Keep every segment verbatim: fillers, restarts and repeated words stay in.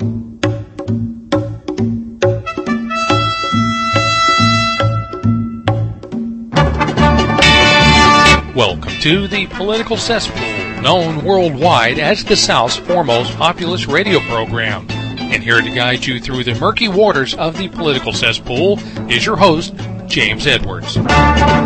Welcome to the Political Cesspool, known worldwide as the South's foremost populist radio program. And here to guide you through the murky waters of the Political Cesspool is your host, James Edwards. What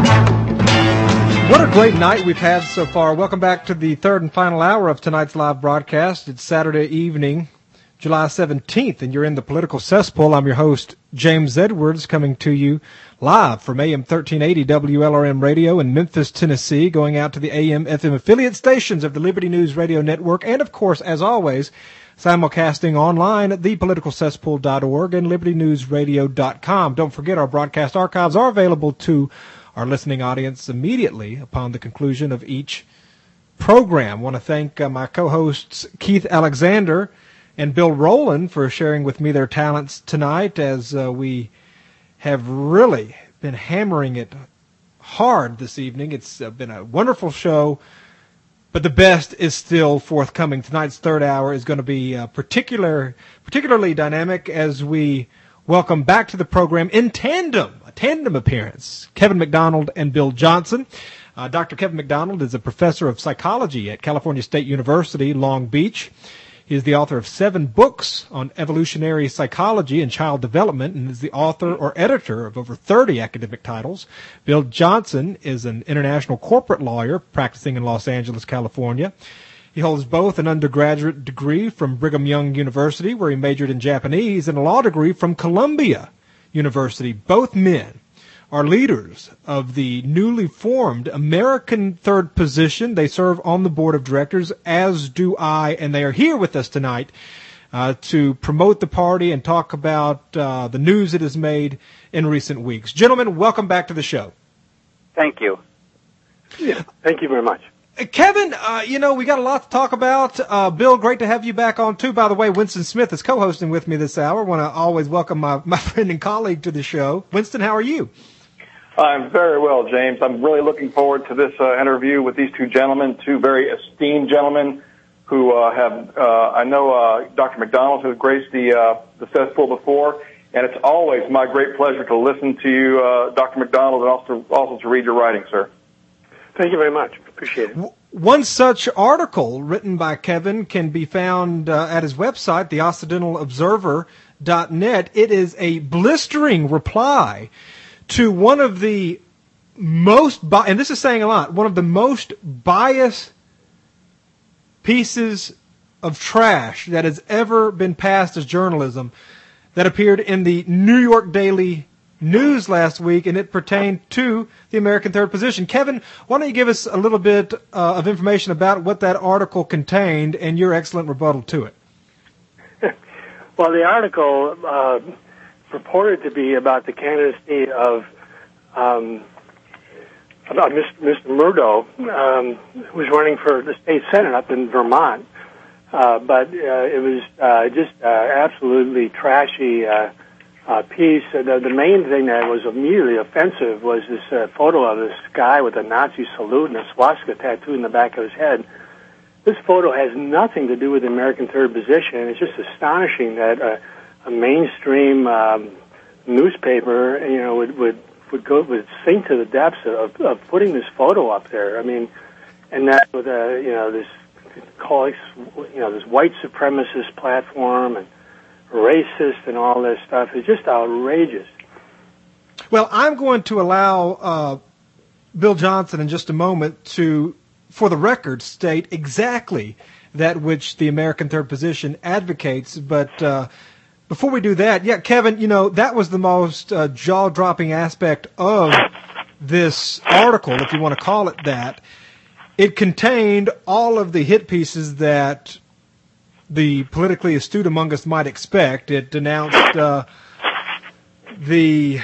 a great night we've had so far. Welcome back to the third and final hour of tonight's live broadcast. It's Saturday evening, July seventeenth, and you're in the Political Cesspool. I'm your host, James Edwards, coming to you live from A M thirteen eighty W L R M Radio in Memphis, Tennessee, going out to the A M F M affiliate stations of the Liberty News Radio Network, and of course, as always, simulcasting online at the political cesspool dot org and liberty news radio dot com. Don't forget, our broadcast archives are available to our listening audience immediately upon the conclusion of each program. I want to thank uh, my co-hosts Keith Alexander and Bill Rowland for sharing with me their talents tonight, as uh, we have really been hammering it hard this evening. It's uh, been a wonderful show, but the best is still forthcoming. Tonight's third hour is going to be uh, particular, particularly dynamic as we welcome back to the program in tandem, a tandem appearance, Kevin McDonald and Bill Johnson. Uh, Doctor Kevin McDonald is a professor of psychology at California State University, Long Beach. He is the author of seven books on evolutionary psychology and child development, and is the author or editor of over thirty academic titles. Bill Johnson is an international corporate lawyer practicing in Los Angeles, California. He holds both an undergraduate degree from Brigham Young University, where he majored in Japanese, and a law degree from Columbia University. Both men are leaders of the newly formed American Third Position. They serve on the board of directors, as do I, and they are here with us tonight uh, to promote the party and talk about uh, the news it has made in recent weeks. Gentlemen, welcome back to the show. Thank you. Yeah, thank you very much. Uh, Kevin, uh, you know, we got a lot to talk about. Uh, Bill, great to have you back on, too. By the way, Winston Smith is co-hosting with me this hour. I want to always welcome my, my friend and colleague to the show. Winston, how are you? I'm very well, James. I'm really looking forward to this uh, interview with these two gentlemen, two very esteemed gentlemen who uh, have, uh, I know uh, Doctor McDonald, who has graced the, uh, the cesspool before, and it's always my great pleasure to listen to you, uh, Doctor McDonald, and also, also to read your writing, sir. Thank you very much. Appreciate it. One such article written by Kevin can be found uh, at his website, the occidental observer dot net. It is a blistering reply to one of the most, bi- and this is saying a lot, one of the most biased pieces of trash that has ever been passed as journalism that appeared in the New York Daily News last week, and it pertained to the American Third Position. Kevin, why don't you give us a little bit uh, of information about what that article contained and your excellent rebuttal to it? Well, the article uh, purported to be about the candidacy of um, about Mister Murdo, um, who was running for the state senate up in Vermont. Uh, but uh, it was uh, just uh, absolutely trashy uh, uh, piece. Uh, the, the main thing that was immediately offensive was this uh, photo of this guy with a Nazi salute and a swastika tattoo in the back of his head. This photo has nothing to do with the American Third Position. It's just astonishing that uh, a mainstream um, newspaper, you know, would would would go would sink to the depths of, of putting this photo up there. I mean, and that with a you know this call you know this white supremacist platform and racist and all this stuff is just outrageous. Well, I'm going to allow uh, Bill Johnson in just a moment to, for the record, state exactly that which the American Third Position advocates, but. Uh, Before we do that, yeah, Kevin, you know, that was the most uh, jaw-dropping aspect of this article, if you want to call it that. It contained all of the hit pieces that the politically astute among us might expect. It denounced uh, the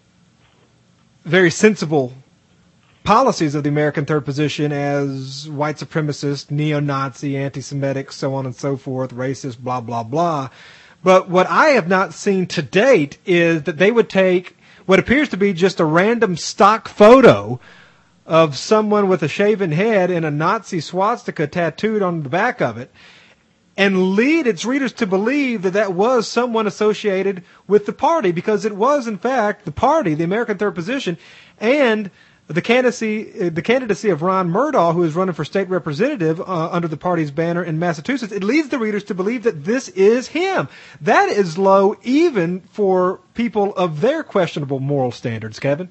very sensible policies of the American Third Position as white supremacist, neo-Nazi, anti-Semitic, so on and so forth, racist, blah, blah, blah. But what I have not seen to date is that they would take what appears to be just a random stock photo of someone with a shaven head and a Nazi swastika tattooed on the back of it, and lead its readers to believe that that was someone associated with the party, because it was, in fact, the party, the American Third Position, and the candidacy, the candidacy of Ron Murdaugh, who is running for state representative uh, under the party's banner in Massachusetts. It leads the readers to believe that this is him. That is low even for people of their questionable moral standards, Kevin.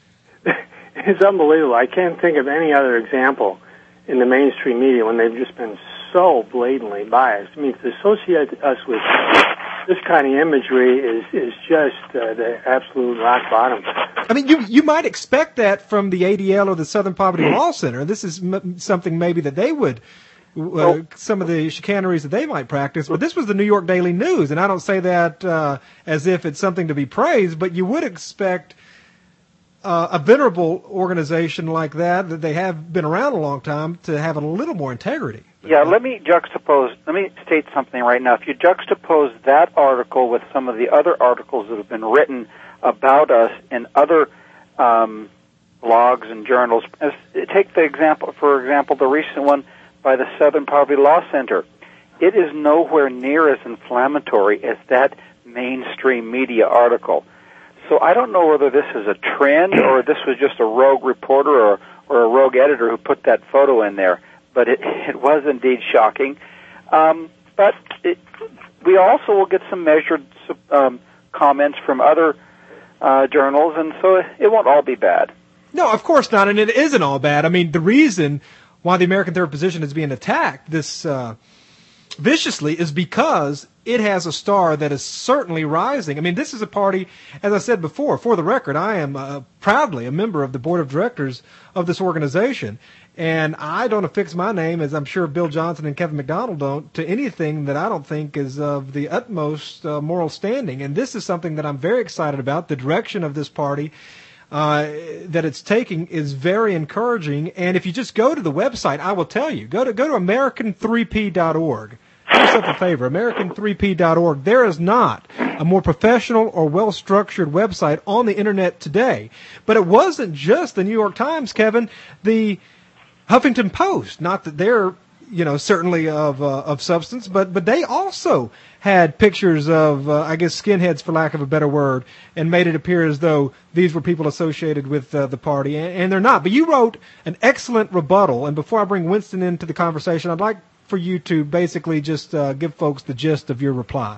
It's unbelievable. I can't think of any other example in the mainstream media when they've just been so blatantly biased. I mean, to associate us with this kind of imagery is is just uh, the absolute rock bottom. I mean, you you might expect that from the A D L or the Southern Poverty Law Center. This is m- something maybe that they would, uh, well, some of the chicaneries that they might practice. But this was the New York Daily News, and I don't say that uh, as if it's something to be praised, but you would expect uh, a venerable organization like that, that they have been around a long time, to have a little more integrity. Yeah, let me juxtapose, let me state something right now. If you juxtapose that article with some of the other articles that have been written about us in other um, blogs and journals, as, take the example, for example, the recent one by the Southern Poverty Law Center. It is nowhere near as inflammatory as that mainstream media article. So I don't know whether this is a trend or this was just a rogue reporter or, or a rogue editor who put that photo in there. But it, it was indeed shocking. Um, but it, we also will get some measured um, comments from other uh, journals, and so it won't all be bad. No, of course not, and it isn't all bad. I mean, the reason why the American Third Position is being attacked this uh, viciously is because it has a star that is certainly rising. I mean, this is a party, as I said before, for the record, I am uh, proudly a member of the board of directors of this organization. And I don't affix my name, as I'm sure Bill Johnson and Kevin McDonald don't, to anything that I don't think is of the utmost uh, moral standing. And this is something that I'm very excited about. The direction of this party uh, that it's taking is very encouraging. And if you just go to the website, I will tell you, go to go to American three P dot org. Do yourself a favor, American three P dot org. There is not a more professional or well-structured website on the Internet today. But it wasn't just the New York Times, Kevin. The Huffington Post, not that they're, you know, certainly of uh, of substance, but but they also had pictures of, uh, I guess, skinheads, for lack of a better word, and made it appear as though these were people associated with uh, the party, and, and they're not. But you wrote an excellent rebuttal, and before I bring Winston into the conversation, I'd like for you to basically just uh, give folks the gist of your reply.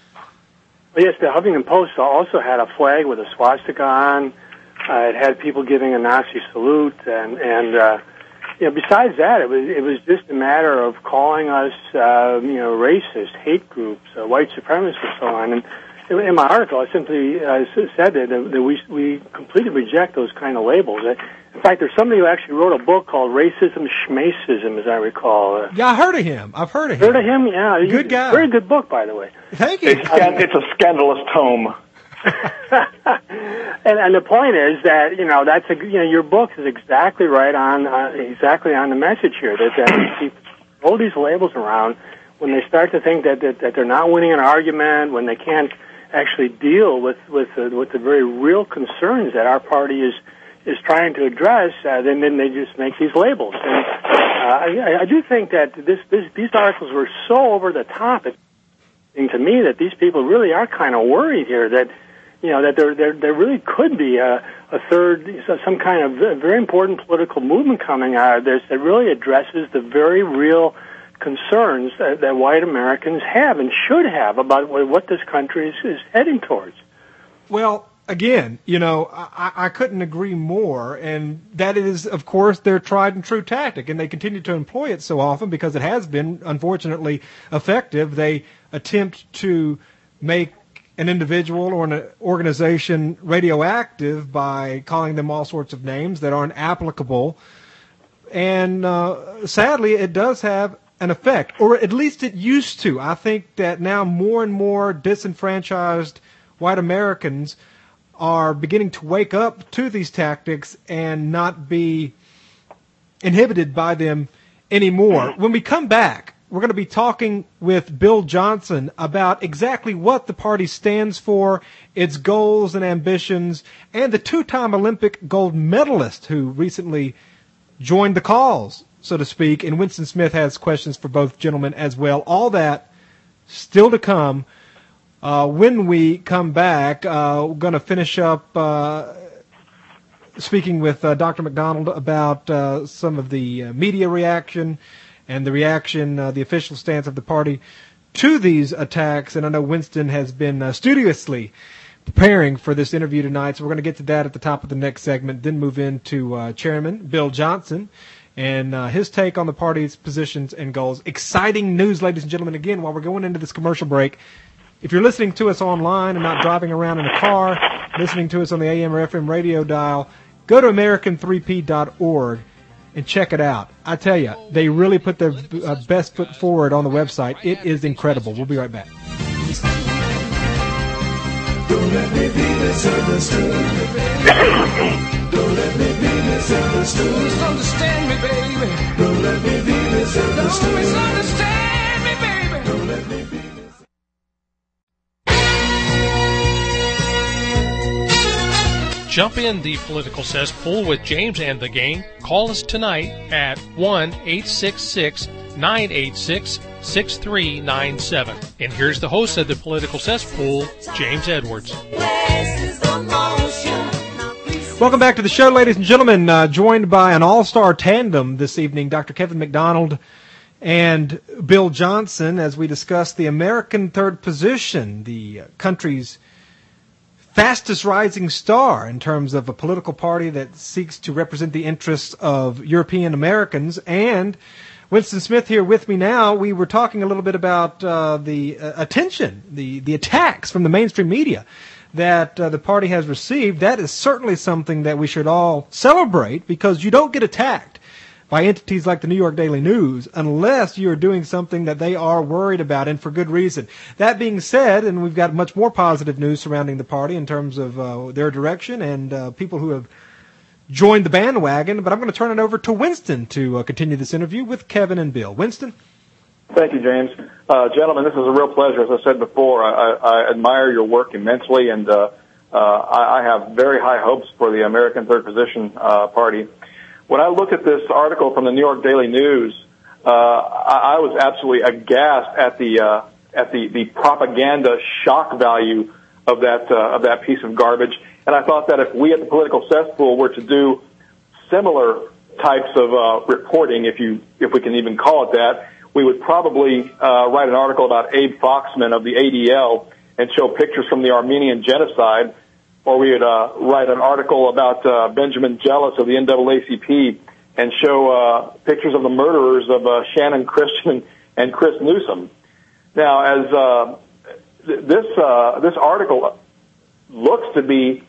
Well, yes, the Huffington Post also had a flag with a swastika on. Uh, it had people giving a Nazi salute, and and uh, you know, besides that, it was it was just a matter of calling us, uh, you know, racist, hate groups, uh, white supremacists, and so on. And in my article, I simply uh, said that, that we we completely reject those kind of labels. In fact, there's somebody who actually wrote a book called Racism Schmacism, as I recall. Uh, yeah, I heard of him. I've heard of him. Heard of him? Yeah, good guy. Very good book, by the way. Thank you. It's, it's a scandalous tome. and, and the point is that, you know, that's a, you know, your book is exactly right on uh, exactly on the message here, that, that people hold these labels around when they start to think that, that that they're not winning an argument, when they can't actually deal with with the, with the very real concerns that our party is is trying to address, uh, then then they just make these labels. And uh, I, I do think that this, this these articles were so over the top. It seemed to me that these people really are kind of worried here that, you know, that there there there really could be a, a third, some kind of very important political movement coming out of this that really addresses the very real concerns that, that white Americans have and should have about what this country is, is heading towards. Well, again, you know, I, I couldn't agree more, and that is, of course, their tried and true tactic, and they continue to employ it so often because it has been, unfortunately, effective. They attempt to make an individual or an organization radioactive by calling them all sorts of names that aren't applicable, and uh, sadly, it does have an effect, or at least it used to. I think that now more and more disenfranchised white Americans are beginning to wake up to these tactics and not be inhibited by them anymore. When we come back, we're going to be talking with Bill Johnson about exactly what the party stands for, its goals and ambitions, and the two-time Olympic gold medalist who recently joined the cause so to speak, and Winston Smith has questions for both gentlemen as well. All that still to come. Uh, when we come back, uh, we're going to finish up uh, speaking with uh, Doctor McDonald about uh, some of the uh, media reaction and the reaction, uh, the official stance of the party to these attacks. And I know Winston has been uh, studiously preparing for this interview tonight, so we're going to get to that at the top of the next segment, then move into uh, Chairman Bill Johnson and uh, his take on the party's positions and goals. Exciting news, ladies and gentlemen. Again, while we're going into this commercial break, if you're listening to us online and not driving around in a car, listening to us on the A M or F M radio dial, go to American three P dot org and check it out. I tell you, they really put their uh, best foot forward on the website. It is incredible. We'll be right back. Don't let me be misunderstood. Don't let me be misunderstood. Misunderstand me, baby. Don't let me be misunderstood. Don't misunderstand me, baby. Don't let me be misunderstood. Jump in the political cesspool with James and the gang. Call us tonight at one eight six six, nine eight six, six three nine seven. And here's the host of the political cesspool, James Edwards. Welcome back to the show, ladies and gentlemen. Uh, joined by an all-star tandem this evening, Doctor Kevin McDonald and Bill Johnson, as we discuss the American third position, the country's fastest rising star in terms of a political party that seeks to represent the interests of European Americans. And Winston Smith here with me now. We were talking a little bit about uh, the uh, attention, the, the attacks from the mainstream media that uh, the party has received. That is certainly something that we should all celebrate, because you don't get attacked by entities like the New York Daily News unless you're doing something that they are worried about, and for good reason. That being said, and we've got much more positive news surrounding the party in terms of uh, their direction and uh, people who have joined the bandwagon, but I'm going to turn it over to Winston to uh, continue this interview with Kevin and Bill. Winston? Thank you, James. Uh, gentlemen, this is a real pleasure. As I said before, I, I admire your work immensely, and uh, uh, I, I have very high hopes for the American Third Position uh, Party. When I looked at this article from the New York Daily News, uh, I, I was absolutely aghast at the uh, at the, the propaganda shock value of that uh, of that piece of garbage. And I thought that if we at the Political Cesspool were to do similar types of uh, reporting, if you if we can even call it that, we would probably uh, write an article about Abe Foxman of the A D L and show pictures from the Armenian genocide. Or we would uh, write an article about uh, Benjamin Jealous of the N double A C P and show uh, pictures of the murderers of uh, Shannon Christian and Chris Newsom. Now, as uh, th- this uh, this article looks to be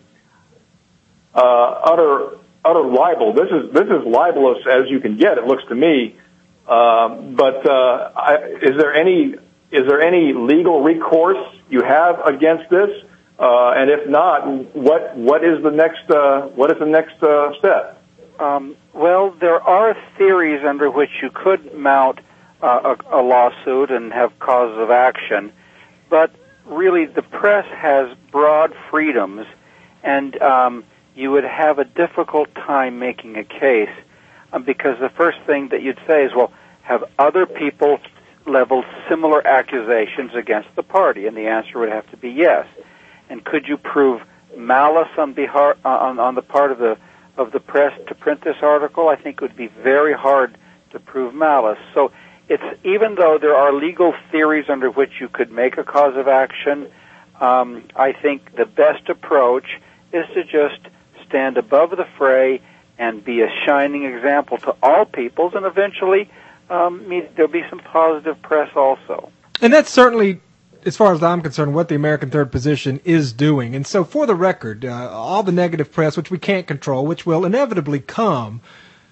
uh, utter utter libel. This is this is libelous as you can get. It looks to me. Uh, but uh, I, is there any is there any legal recourse you have against this? Uh, and if not, what what is the next uh, what is the next uh, step? Um, well, there are theories under which you could mount uh, a, a lawsuit and have causes of action, but really the press has broad freedoms, and um, you would have a difficult time making a case uh, because the first thing that you'd say is, well, have other people leveled similar accusations against the party? And the answer would have to be yes. And could you prove malice on, behar- on, on the part of the of the press to print this article? I think it would be very hard to prove malice. So it's even though there are legal theories under which you could make a cause of action, um, I think the best approach is to just stand above the fray and be a shining example to all peoples, and eventually um, there'll be some positive press also. And that's certainly, as far as I'm concerned, what the American Third Position is doing. And so for the record, uh, all the negative press, which we can't control, which will inevitably come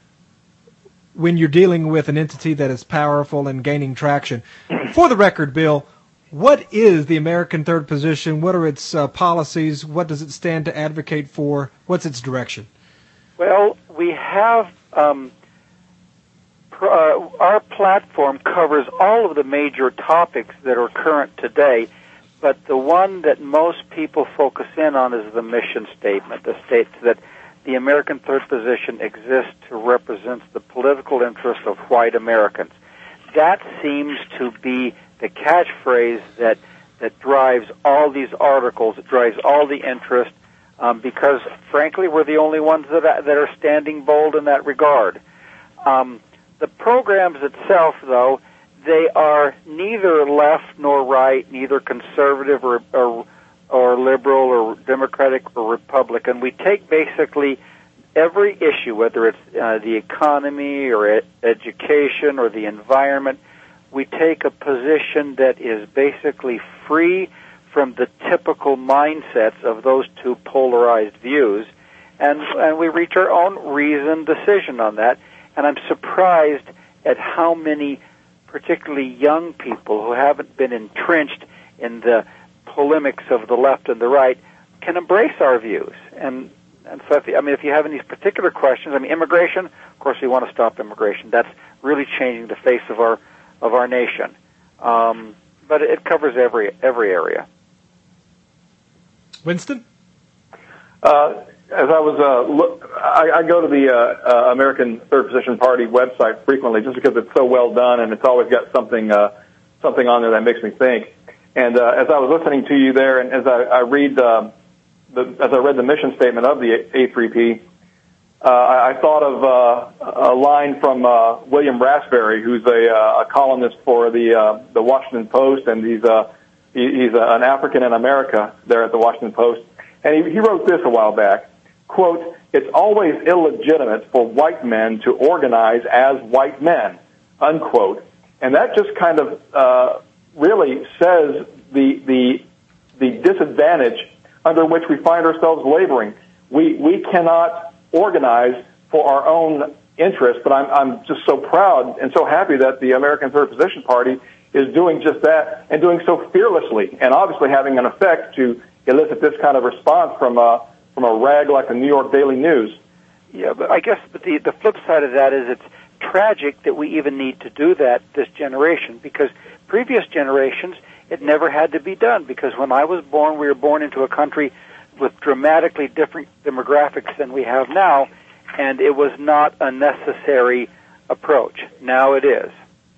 when you're dealing with an entity that is powerful and gaining traction. For the record, Bill, what is the American Third Position? What are its uh, policies? What does it stand to advocate for? What's its direction? Well, we have... Um Uh, our platform covers all of the major topics that are current today, but the one that most people focus in on is the mission statement, the states that the American third position exists to represent the political interests of white Americans. That seems to be the catchphrase that that drives all these articles, it drives all the interest, um, because, frankly, we're the only ones that are, that are standing bold in that regard. Um, the programs itself, though, they are neither left nor right, neither conservative or, or, or liberal or Democratic or Republican. We take basically every issue, whether it's uh, the economy or ed- education or the environment, we take a position that is basically free from the typical mindsets of those two polarized views, and, and we reach our own reasoned decision on that. And I'm surprised at how many, particularly young people who haven't been entrenched in the polemics of the left and the right, can embrace our views. And and so, if you, I mean, if you have any particular questions, I mean, immigration, of course, we want to stop immigration. That's really changing the face of our of our nation. Um, but it covers every every area. Winston? Uh, as I was, uh, look, I, I go to the uh, uh, American Third Position Party website frequently just because it's so well done and it's always got something uh, something on there that makes me think. And uh, as I was listening to you there, and as I, I read uh, the, as I read the mission statement of the A three P, uh, I, I thought of uh, a line from uh, William Raspberry, who's a, uh, a columnist for the uh, the Washington Post, and he's uh, he, he's uh, an African in America there at the Washington Post, and he, he wrote this a while back. Quote, "It's always illegitimate for white men to organize as white men," unquote. And that just kind of uh, really says the the the disadvantage under which we find ourselves laboring. We we cannot organize for our own interests, but I'm I'm just so proud and so happy that the American Third Position Party is doing just that and doing so fearlessly, and obviously having an effect to elicit this kind of response from uh from a rag like the New York Daily News. Yeah, but I guess but the the flip side of that is it's tragic that we even need to do that this generation, because previous generations it never had to be done, because when I was born, we were born into a country with dramatically different demographics than we have now, and it was not a necessary approach. Now it is.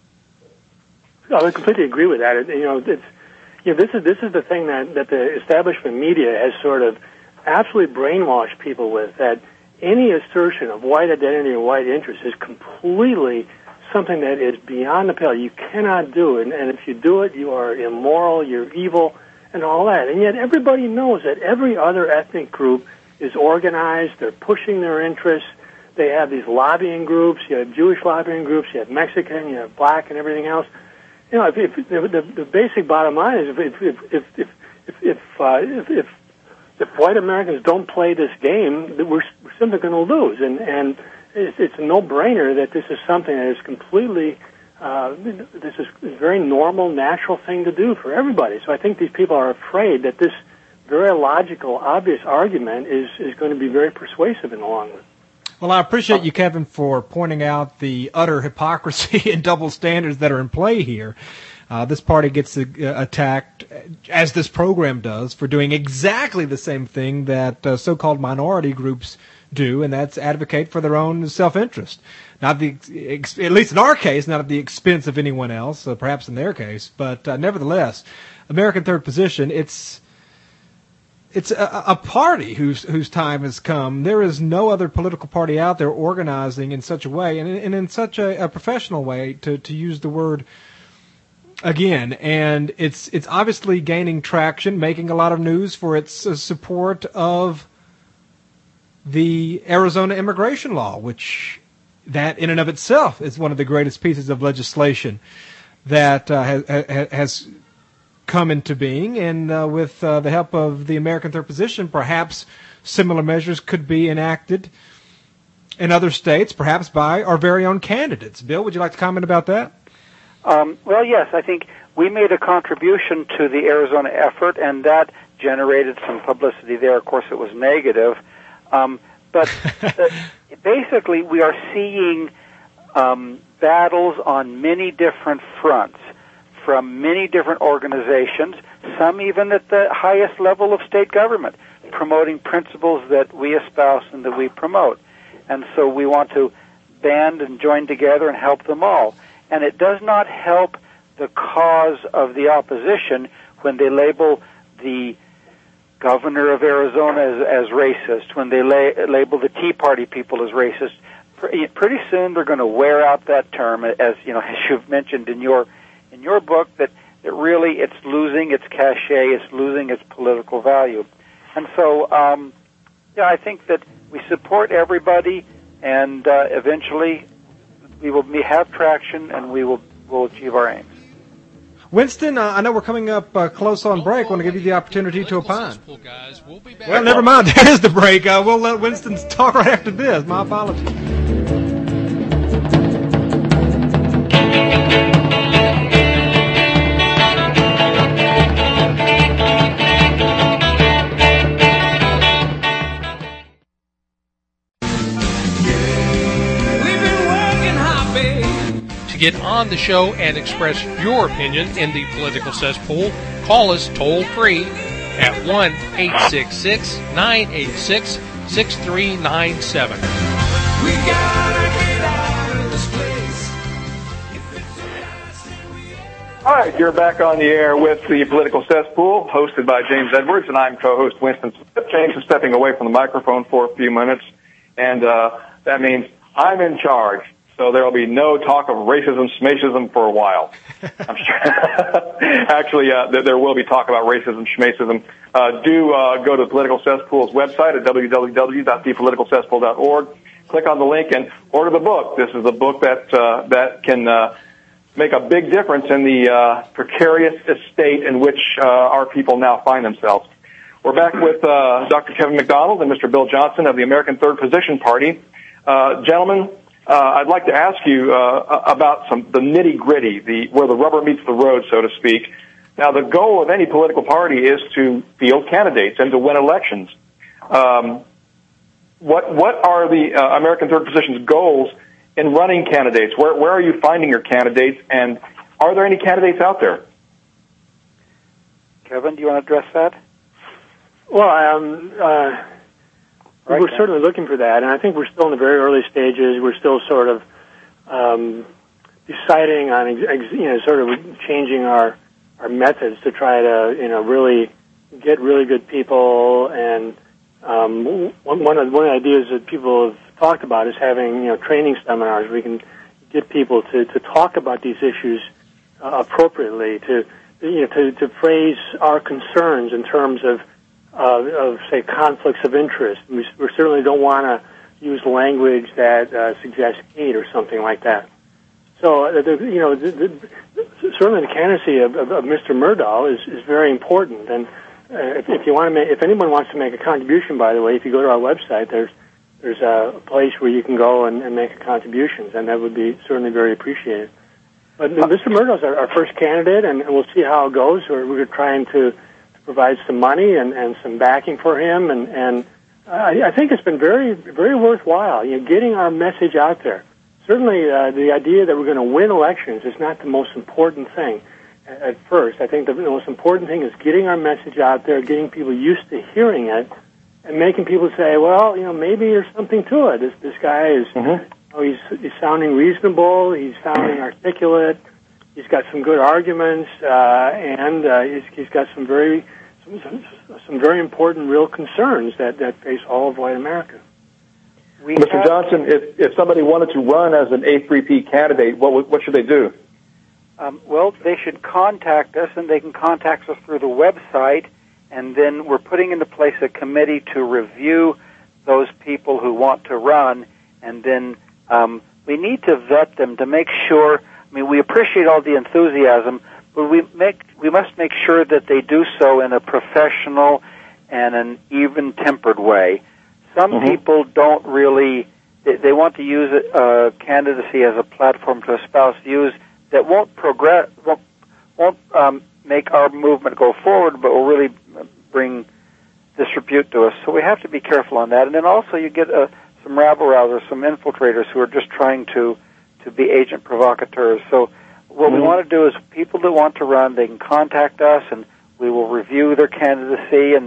No, I completely agree with that. It, you know, it's you know this is this is the thing that that the establishment media has sort of absolutely brainwashed people with, that any assertion of white identity or white interest is completely something that is beyond the pale. You cannot do it, and, and if you do it, you are immoral, you're evil, and all that. And yet everybody knows that every other ethnic group is organized, they're pushing their interests, they have these lobbying groups, you have Jewish lobbying groups, you have Mexican, you have black, and everything else. You know, if, if the, the, the basic bottom line is if if if if if if, uh, if, if if white Americans don't play this game, we're, we're simply going to lose. And, and it's, it's a no-brainer that this is something that is completely, uh, this is a very normal, natural thing to do for everybody. So I think these people are afraid that this very logical, obvious argument is, is going to be very persuasive in the long run. Well, I appreciate you, Kevin, for pointing out the utter hypocrisy and double standards that are in play here. Uh, this party gets uh, attacked, as this program does, for doing exactly the same thing that uh, so-called minority groups do, and that's advocate for their own self-interest. Not the, ex- at least in our case, not at the expense of anyone else, uh, perhaps in their case, but uh, nevertheless, American Third Position, it's it's a, a party whose whose time has come. There is no other political party out there organizing in such a way, and, and in such a, a professional way, to, to use the word again, and it's it's obviously gaining traction, making a lot of news for its uh, support of the Arizona immigration law, which that in and of itself is one of the greatest pieces of legislation that uh, has, has come into being. And uh, with uh, the help of the American Third Position, perhaps similar measures could be enacted in other states, perhaps by our very own candidates. Bill, would you like to comment about that? Um, well, yes, I think we made a contribution to the Arizona effort, and that generated some publicity there. Of course, it was negative. Um, but uh, basically, we are seeing um, battles on many different fronts from many different organizations, some even at the highest level of state government. promoting principles that we espouse and that we promote. And so we want to band and join together and help them all. And it does not help the cause of the opposition when they label the governor of Arizona as, as racist, when they la- label the Tea Party people as racist. Pretty soon they're going to wear out that term, as you know, as you've mentioned in your in your book, that it really it's losing its cachet, it's losing its political value. And so, um, yeah, I think that we support everybody, and uh, eventually we will be, have traction, and we will will achieve our aims. Winston, uh, I know we're coming up uh, close on break. I want to give you the opportunity to opine. We'll, well, never mind. There's the break. Uh, we'll let Winston talk right after this. My apologies. Get on the show and express your opinion in the political cesspool, call us toll free at one eight six six, nine eight six, six three nine seven. We gotta get out of this place. All right, you're back on the air with the Political Cesspool, hosted by James Edwards, and I'm co-host Winston Smith. James is stepping away from the microphone for a few minutes, and uh, that means I'm in charge. So there will be no talk of racism, schmacism for a while. I'm sure. Actually, uh, there, there will be talk about racism, schmacism. Uh, do uh, go to the Political Cesspool's website at w w w dot the political cesspool dot org. Click on the link and order the book. This is a book that uh, that can uh, make a big difference in the uh, precarious state in which uh, our people now find themselves. We're back with uh, Doctor Kevin McDonald and Mister Bill Johnson of the American Third Position Party. Uh, gentlemen, Uh, I'd like to ask you uh, about some the nitty-gritty, the where the rubber meets the road, so to speak. Now, the goal of any political party is to field candidates and to win elections. Um, what what are the uh, American Third Position's goals in running candidates? Where where are you finding your candidates, and are there any candidates out there? Kevin, do you want to address that? Well, um, uh, Right, we're certainly looking for that, and I think we're still in the very early stages. We're still sort of um, deciding on, you know, sort of changing our our methods to try to, you know, really get really good people. And um, one one of, one of the ideas that people have talked about is having, you know, training seminars where we can get people to, to talk about these issues uh, appropriately, to you know, to, to phrase our concerns in terms of. Uh, of, say, conflicts of interest. We, we certainly don't want to use language that uh, suggests hate or something like that. So, uh, the, you know, the, the, certainly the candidacy of, of, of Mister Myrdal is, is very important. And uh, if, if you want to make, if anyone wants to make a contribution, by the way, if you go to our website, there's there's a place where you can go and, and make contributions, and that would be certainly very appreciated. But uh, Mister Myrdal is our, our first candidate, and, and we'll see how it goes. We're, we're trying to provide some money and, and some backing for him, and, and I, I think it's been very, very worthwhile, you know, getting our message out there. Certainly, uh, the idea that we're going to win elections is not the most important thing at, at first. I think the, the most important thing is getting our message out there, getting people used to hearing it, and making people say, well, you know, maybe there's something to it. This, this guy is, mm-hmm. oh, he's, he's sounding reasonable, he's sounding articulate, he's got some good arguments, uh, and uh, he's, he's got some very Some, some very important, real concerns that, that face all of white America. We Mister Have, Johnson, if, if somebody wanted to run as an A three P candidate, what what should they do? Um, well, they should contact us, and they can contact us through the website, and then we're putting into place a committee to review those people who want to run, and then um, we need to vet them to make sure. I mean, we appreciate all the enthusiasm, but we make we must make sure that they do so in a professional and an even-tempered way. Some mm-hmm. people don't really they, they want to use uh, candidacy as a platform to espouse views that won't progress, won't, won't um, make our movement go forward, but will really bring disrepute to us. So we have to be careful on that. And then also you get uh, some rabble-rousers, some infiltrators who are just trying to to be agent provocateurs. So what mm-hmm. we want to do is people that want to run, they can contact us, and we will review their candidacy, and,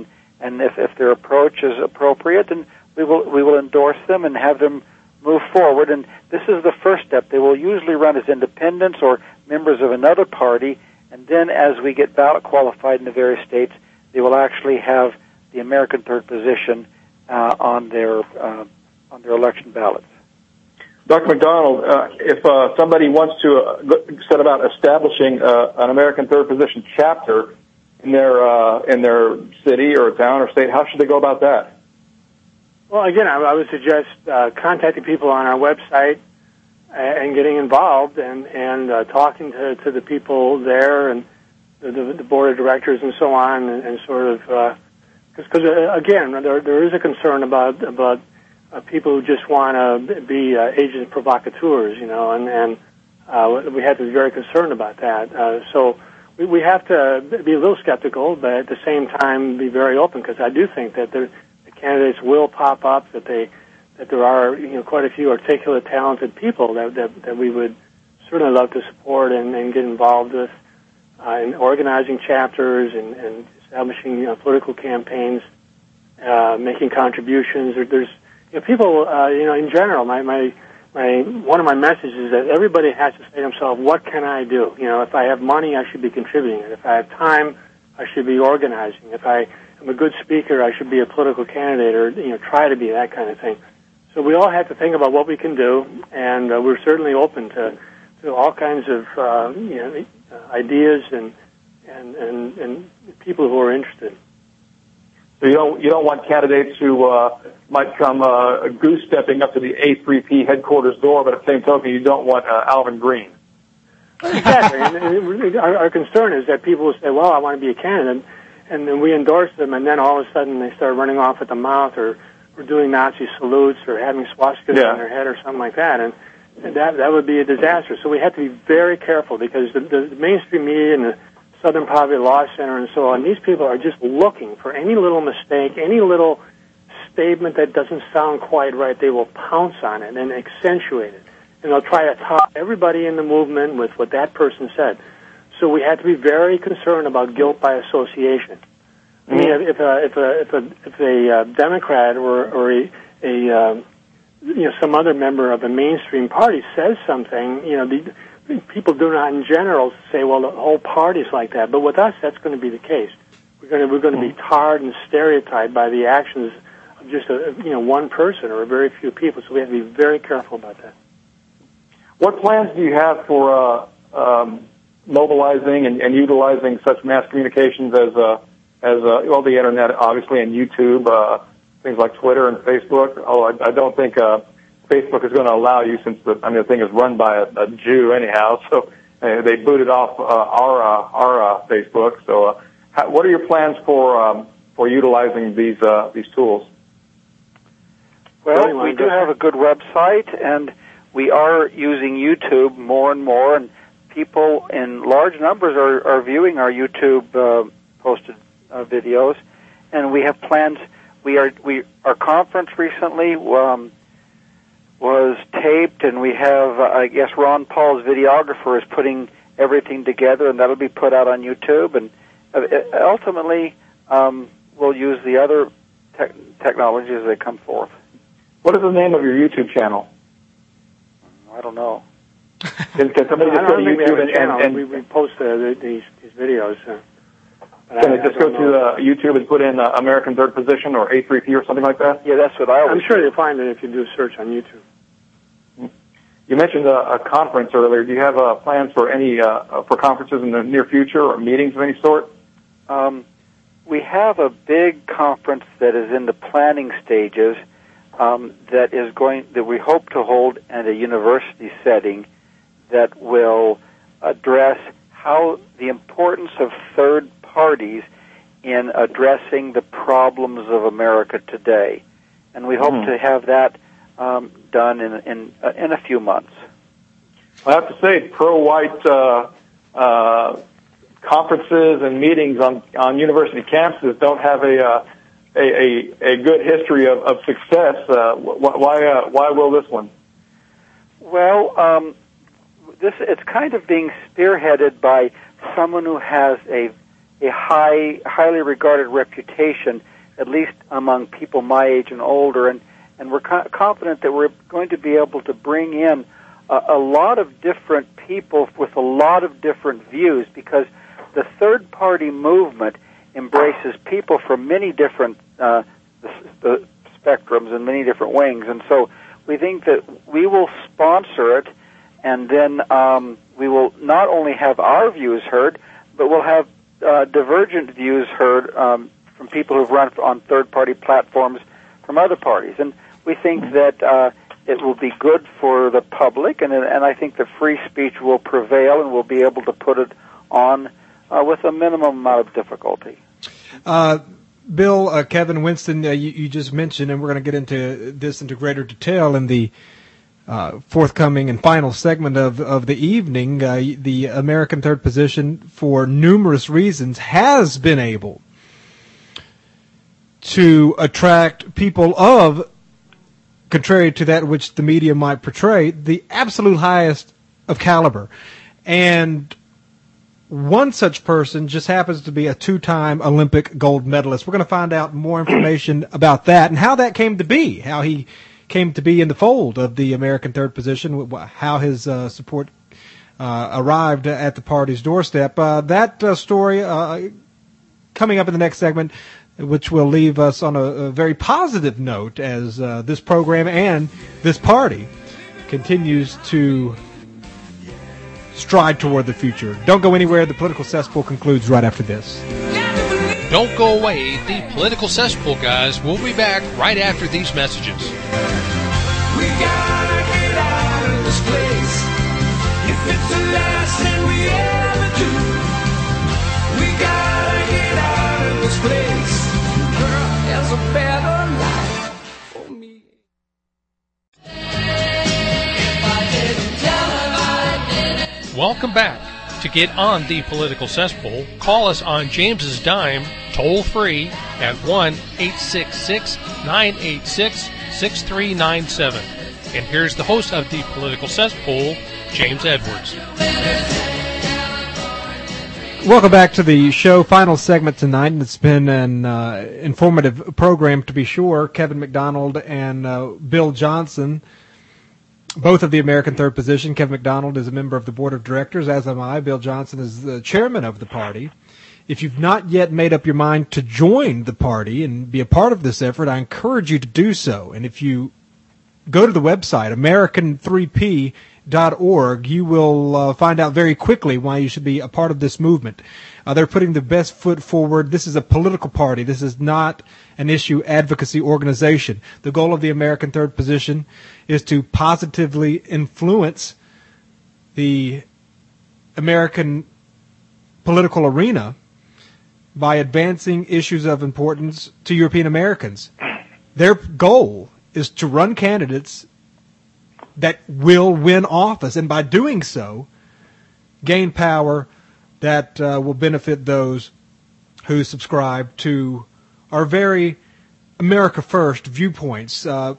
And if, if their approach is appropriate, then we will we will endorse them and have them move forward. And this is the first step. They will usually run as independents or members of another party, and then as we get ballot qualified in the various states, they will actually have the American third position uh, on their uh, on their election ballots. Doctor McDonald, uh, if uh, somebody wants to uh, set about establishing uh, an American third position chapter in their uh, in their city or town or state, how should they go about that? Well, again, I, I would suggest uh, contacting people on our website and getting involved and and uh, talking to, to the people there and the, the, the board of directors and so on, and, and sort of because uh, again, there there is a concern about about uh, people who just want to be uh, agents provocateurs, you know, and and uh, we have to be very concerned about that. Uh, so we, we have to be a little skeptical, but at the same time be very open, because I do think that there, the candidates will pop up, that they that there are, you know, quite a few articulate, talented people that that, that we would certainly love to support and, and get involved with uh, in organizing chapters and, and establishing, you know, political campaigns, uh, making contributions. There, there's, you know, people, uh, you know, in general, my, my my one of my messages is that everybody has to say to themselves, what can I do? You know, if I have money, I should be contributing. If I have time, I should be organizing. If I am a good speaker, I should be a political candidate, or, you know, try to be that kind of thing. So we all have to think about what we can do, and uh, we're certainly open to, to all kinds of uh, you know, ideas and, and and and people who are interested. So you don't you don't want candidates who uh, might come uh, goose stepping up to the A three P headquarters door, but at the same token, you don't want uh, Alvin Green. Exactly. and our, our concern is that people will say, "Well, I want to be a candidate," and then we endorse them, and then all of a sudden they start running off at the mouth, or or doing Nazi salutes, or having swastikas yeah. on their head, or something like that, and, and that that would be a disaster. So we have to be very careful, because the, the mainstream media and the Southern Poverty Law Center and so on, these people are just looking for any little mistake, any little statement that doesn't sound quite right. They will pounce on it and accentuate it, and they'll try to top everybody in the movement with what that person said. So we have to be very concerned about guilt by association. I mean, if a if a if a if a uh, Democrat or or a, a uh, you know, some other member of a mainstream party says something, you know, the, people do not in general say, well, the whole party's like that. But with us, that's going to be the case. We're going to we're going to be tarred and stereotyped by the actions of just a you know one person or a very few people. So we have to be very careful about that. What plans do you have for uh, um, mobilizing and, and utilizing such mass communications as uh, as uh, well, the internet, obviously, and YouTube, uh, things like Twitter and Facebook? Oh, I, I don't think uh, Facebook is going to allow you, since the I mean the thing is run by a, a Jew anyhow. So uh, they booted off uh, our uh, our uh, Facebook. So, uh, how, what are your plans for um, for utilizing these uh, these tools? Well, we do have a good website, and we are using YouTube more and more, and people in large numbers are, are viewing our YouTube uh, posted Uh, videos, and we have plans. We are we our conference recently um, was taped, and we have uh, I guess Ron Paul's videographer is putting everything together, and that'll be put out on YouTube. And uh, ultimately, um, we'll use the other te- technologies as they come forth. What is the name of your YouTube channel? I don't know. Can, can somebody just go to YouTube and, and, and we, we post uh, these these videos. Uh. Can I just go to uh, YouTube and put in uh, American Third Position or A three P or something like that? Yeah, that's what I always I'm sure do. you'll find it if you do a search on YouTube. You mentioned a, a conference earlier. Do you have uh, plans for any uh, for conferences in the near future or meetings of any sort? Um, we have a big conference that is in the planning stages um, that is going that we hope to hold at a university setting that will address how the importance of third parties in addressing the problems of America today, and we hope mm. to have that um, done in in, uh, in a few months. I have to say, pro-white uh, uh, conferences and meetings on on university campuses don't have a uh, a, a a good history of, of success. Uh, why uh, why will this one? Well, um, this it's kind of being spearheaded by someone who has a a high, highly regarded reputation at least among people my age and older, and, and we're co- confident that we're going to be able to bring in a, a lot of different people with a lot of different views, because the third-party movement embraces people from many different uh, the, the spectrums and many different wings, and so we think that we will sponsor it, and then um, we will not only have our views heard, but we'll have uh, divergent views heard um, from people who've run on third-party platforms from other parties. And we think that uh, it will be good for the public, and, and I think that free speech will prevail, and we'll be able to put it on uh, with a minimum amount of difficulty. Uh, Bill, uh, Kevin, Winston, uh, you, you just mentioned, and we're going to get into this into greater detail in the uh, forthcoming and final segment of, of the evening. Uh, the American Third Position, for numerous reasons, has been able to attract people of, contrary to that which the media might portray, the absolute highest of caliber. And one such person just happens to be a two-time Olympic gold medalist. We're going to find out more information about that and how that came to be, how he came to be in the fold of the American Third Position, how his uh, support uh, arrived at the party's doorstep. Uh, that uh, story uh, coming up in the next segment, which will leave us on a, a very positive note as uh, this program and this party continues to stride toward the future. Don't go anywhere. The Political Cesspool concludes right after this. Don't go away. The Political Cesspool, guys. We'll be back right after these messages. We gotta get out of this place. If it's the last thing we ever do, we gotta get out of this place. Girl, there's a better life for me. Welcome back. To get on the Political Cesspool, call us on James's dime, toll free at one eight six six, nine eight six, six three nine seven. And here's the host of the Political Cesspool, James Edwards. Welcome back to the show. Final segment tonight. It's been an uh, informative program, to be sure. Kevin McDonald and uh, Bill Johnson, both of the American Third Position. Kevin McDonald is a member of the board of directors, as am I. Bill Johnson is the chairman of the party. If you've not yet made up your mind to join the party and be a part of this effort, I encourage you to do so. And if you go to the website, American three P dot org, you will uh, find out very quickly why you should be a part of this movement. Uh, they're putting the best foot forward. This is a political party. This is not an issue advocacy organization. The goal of the American Third Position is to positively influence the American political arena by advancing issues of importance to European Americans. Their goal is to run candidates that will win office, and by doing so, gain power that uh, will benefit those who subscribe to our very America First viewpoints. Uh,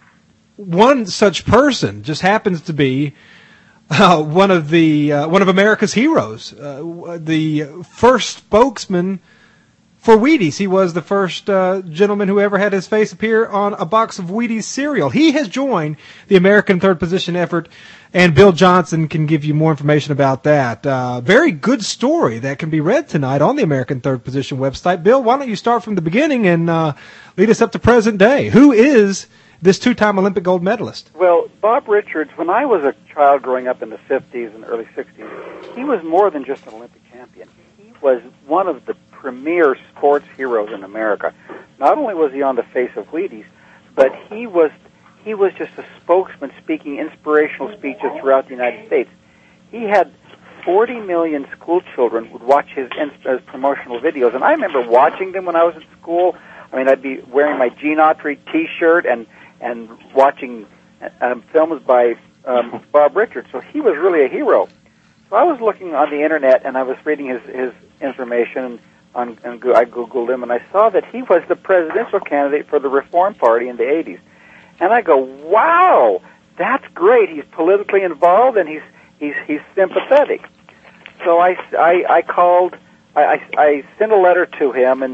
one such person just happens to be uh, one of the uh, one of America's heroes, uh, the first spokesman for Wheaties. He was the first uh, gentleman who ever had his face appear on a box of Wheaties cereal. He has joined the American Third Position effort, and Bill Johnson can give you more information about that. Uh, very good story that can be read tonight on the American Third Position website. Bill, why don't you start from the beginning and uh, lead us up to present day? Who is this two-time Olympic gold medalist? Well, Bob Richards, when I was a child growing up in the fifties and early sixties, he was more than just an Olympic champion. He was one of the premier sports heroes in America. Not only was he on the face of Wheaties, but he was he was just a spokesman speaking inspirational speeches throughout the United States. He had forty million school children would watch his, his promotional videos, and I remember watching them when I was in school. I mean, I'd be wearing my Gene Autry T-shirt and and watching um, films by um, Bob Richards. So he was really a hero. So I was looking on the internet and I was reading his his information. On, and I Googled him, and I saw that he was the presidential candidate for the Reform Party in the eighties. And I go, wow, that's great. He's politically involved, and he's he's he's sympathetic. So I, I, I called, I, I, I sent a letter to him, and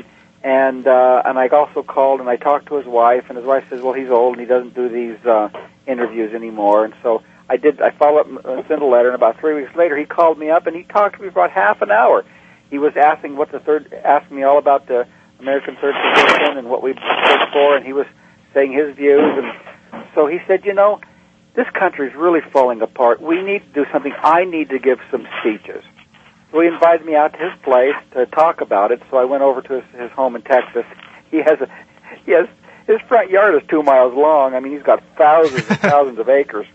And uh, and I also called and I talked to his wife, and his wife says, well, he's old and he doesn't do these uh, interviews anymore. And so I did. I followed up and sent a letter, and about three weeks later, he called me up and he talked to me for about half an hour. He was asking what the third, asking me all about the American third position and what we stood for, and he was saying his views. And so he said, you know, this country is really falling apart. We need to do something. I need to give some speeches. So he invited me out to his place to talk about it. So I went over to his, his home in Texas. He has a, he has, his front yard is two miles long. I mean, he's got thousands and thousands of acres.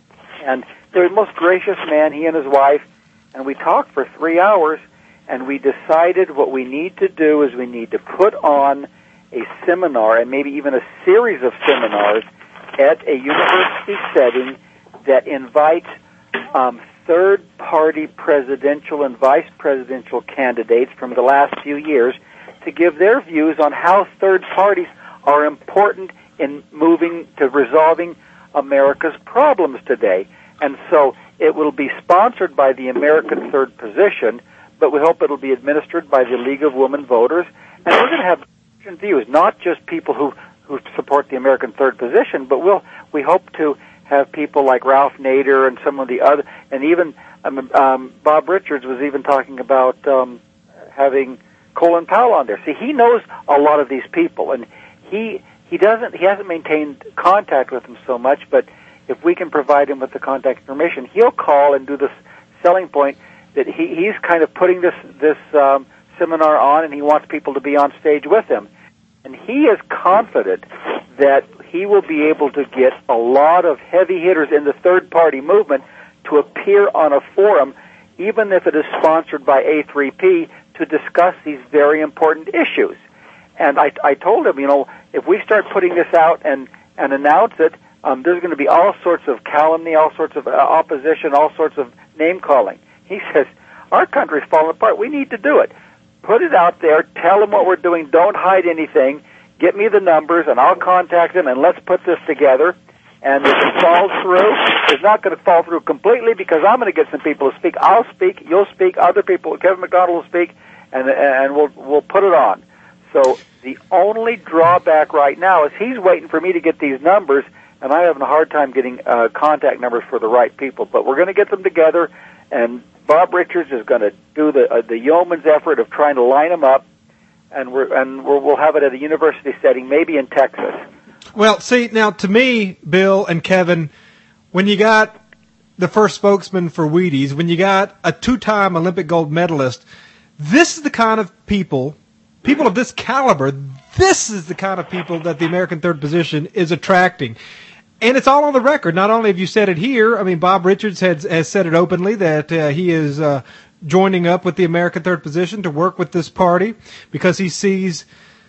And they're the most gracious man, he and his wife. And we talked for three hours, and we decided what we need to do is we need to put on a seminar, and maybe even a series of seminars at a university setting that invites um, third-party presidential and vice presidential candidates from the last few years to give their views on how third parties are important in moving to resolving America's problems today. And so it will be sponsored by the American Third Position, but we hope it'll be administered by the League of Women Voters. And we're going to have different views, not just people who, who support the American Third Position, but we'll, we hope to have people like Ralph Nader and some of the other, and even um, um, Bob Richards was even talking about um, having Colin Powell on there. See, he knows a lot of these people, and he he doesn't he hasn't maintained contact with them so much. But if we can provide him with the contact information, he'll call and do this selling point that he he's kind of putting this this um, seminar on, and he wants people to be on stage with him, and he is confident that he will be able to get a lot of heavy hitters in the third-party movement to appear on a forum, even if it is sponsored by A three P, to discuss these very important issues. And I, I told him, you know, if we start putting this out and, and announce it, um, there's going to be all sorts of calumny, all sorts of uh, opposition, all sorts of name-calling. He says, our country's falling apart. We need to do it. Put it out there. Tell them what we're doing. Don't hide anything. Get me the numbers, and I'll contact them, and let's put this together. And if it falls through, it's not going to fall through completely because I'm going to get some people to speak. I'll speak, you'll speak, other people, Kevin McDonald will speak, and and we'll we'll put it on. So the only drawback right now is he's waiting for me to get these numbers, and I'm having a hard time getting uh, contact numbers for the right people. But we're going to get them together, and Bob Richards is going to do the uh, the yeoman's effort of trying to line them up. And we're and we're, we'll have it at a university setting, maybe in Texas. Well, see, now to me, Bill and Kevin, when you got the first spokesman for Wheaties, when you got a two-time Olympic gold medalist, this is the kind of people, people of this caliber, this is the kind of people that the American Third Position is attracting. And it's all on the record. Not only have you said it here, I mean, Bob Richards has, has said it openly that uh, he is uh, joining up with the American Third Position to work with this party because he sees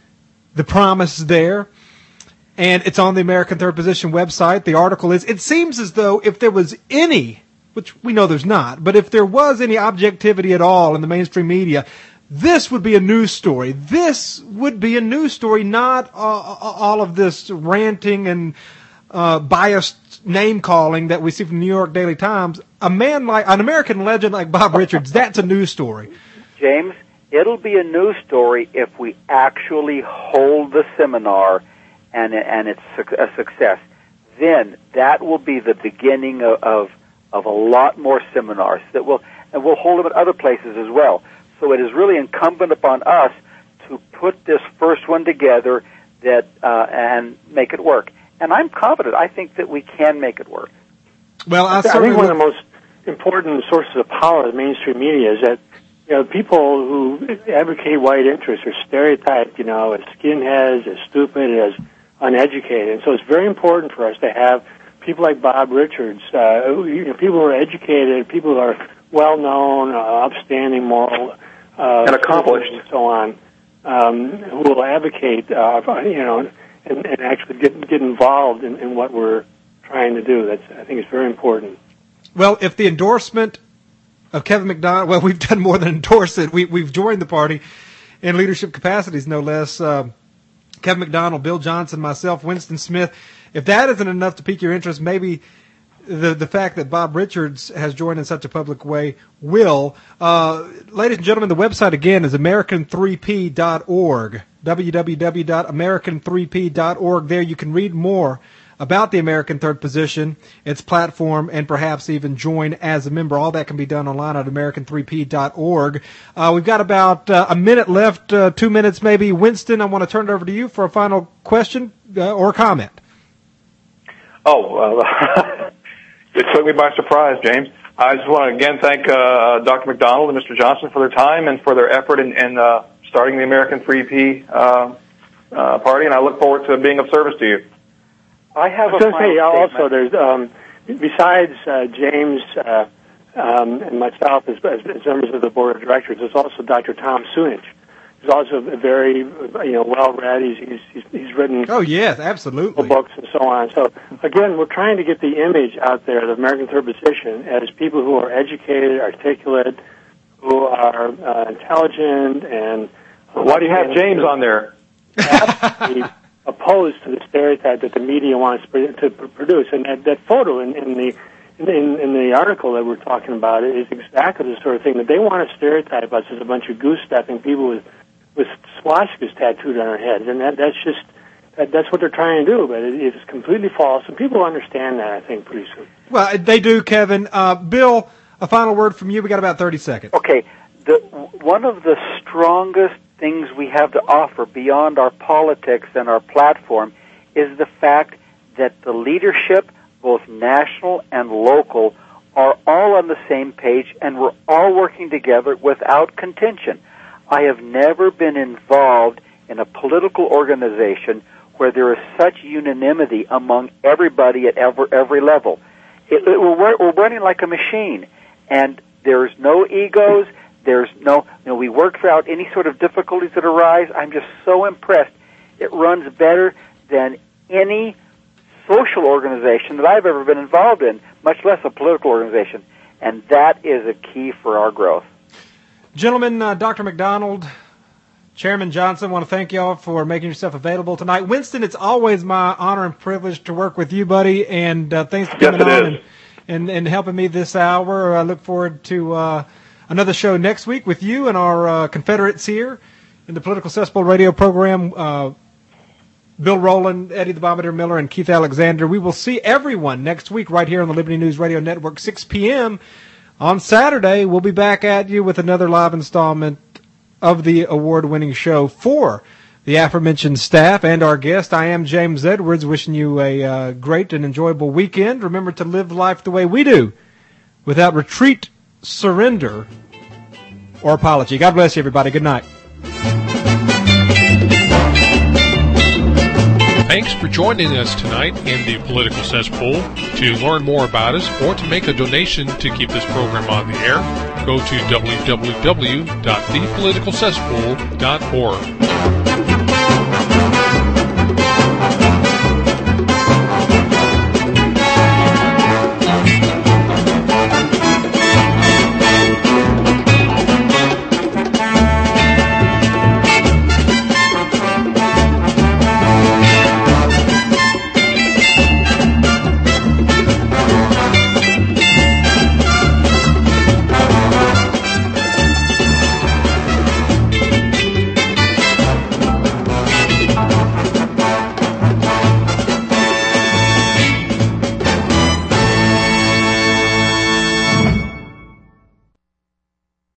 the promise there. And it's on the American Third Position website. The article is, it seems as though if there was any, which we know there's not, but if there was any objectivity at all in the mainstream media, this would be a news story. This would be a news story, not uh, all of this ranting and uh, biased name-calling that we see from the New York Daily Times. A man like, an American legend like Bob Richards, that's a news story. James, it'll be a news story if we actually hold the seminar and and it's a success. Then that will be the beginning of, of of a lot more seminars that will, and we'll hold them at other places as well. So it is really incumbent upon us to put this first one together that uh, and make it work. And I'm confident. I think that we can make it work. Well, I, I think one of the most important sources of power of the mainstream media is that, you know, people who advocate white interests are stereotyped, you know, as skinheads, as stupid, as uneducated. And so it's very important for us to have people like Bob Richards, uh, who, you know, people who are educated, people who are well-known, uh, upstanding, moral, uh, and accomplished, and so on, um, who will advocate, uh, you know, and, and actually get get involved in, in what we're trying to do. That's, I think, it's very important. Well, if the endorsement of Kevin McDonald, well, we've done more than endorse it. We, we've joined the party in leadership capacities, no less. Uh, Kevin McDonald, Bill Johnson, myself, Winston Smith. If that isn't enough to pique your interest, maybe the the fact that Bob Richards has joined in such a public way will. Uh, ladies and gentlemen, the website again is American three P dot org, w w w dot American three P dot org. There you can read more about the American Third Position, its platform, and perhaps even join as a member. All that can be done online at American three P dot org. Uh, we've got about uh, a minute left, uh, two minutes maybe. Winston, I want to turn it over to you for a final question uh, or comment. Oh, well, it took me by surprise, James. I just want to again thank uh, Doctor McDonald and Mister Johnson for their time and for their effort in, in uh, starting the American three P uh, uh, party, and I look forward to being of service to you. I have I was a going to say final also statement. there's um, besides uh, James uh, um, and myself as, as, as members of the board of directors, there's also Doctor Tom Sunich. He's also a very you know well read. He's, he's he's he's written Oh yes, absolutely. books and so on. So again, we're trying to get the image out there of the American Third Position as people who are educated, articulate, who are uh, intelligent, and uh, Why do you have James on there? absolutely opposed to the stereotype that the media wants to produce. And that, that photo in, in the in, in the article that we're talking about is exactly the sort of thing that they want to stereotype us as a bunch of goose-stepping people with with swastikas tattooed on our heads, and that that's just that, that's what they're trying to do. But it, it's completely false, and people understand that, I think, pretty soon. Well, they do, Kevin. Uh, Bill, a final word from you. We got about thirty seconds. Okay, the, one of the strongest things we have to offer beyond our politics and our platform is the fact that the leadership, both national and local, are all on the same page, and we're all working together without contention. I have never been involved in a political organization where there is such unanimity among everybody at every, every level. It, it, we're, we're running like a machine, and there's no egos. There's no, you know, we work throughout any sort of difficulties that arise. I'm just so impressed. It runs better than any social organization that I've ever been involved in, much less a political organization. And that is a key for our growth. Gentlemen, uh, Doctor McDonald, Chairman Johnson, I want to thank you all for making yourself available tonight. Winston, it's always my honor and privilege to work with you, buddy, and uh, thanks for coming Yes, it on is. and, and, and helping me this hour. I look forward to uh, another show next week with you and our uh, Confederates here in the Political Cesspool radio program. Uh, Bill Rowland, Eddie the Bombardier Miller, and Keith Alexander. We will see everyone next week right here on the Liberty News Radio Network, six p.m. On Saturday, we'll be back at you with another live installment of the award-winning show for the aforementioned staff and our guest. I am James Edwards, wishing you a uh, great and enjoyable weekend. Remember to live life the way we do, without retreat, surrender, or apology. God bless you, everybody. Good night. Thanks for joining us tonight in the Political Cesspool. To learn more about us or to make a donation to keep this program on the air, go to w w w dot the political cesspool dot org.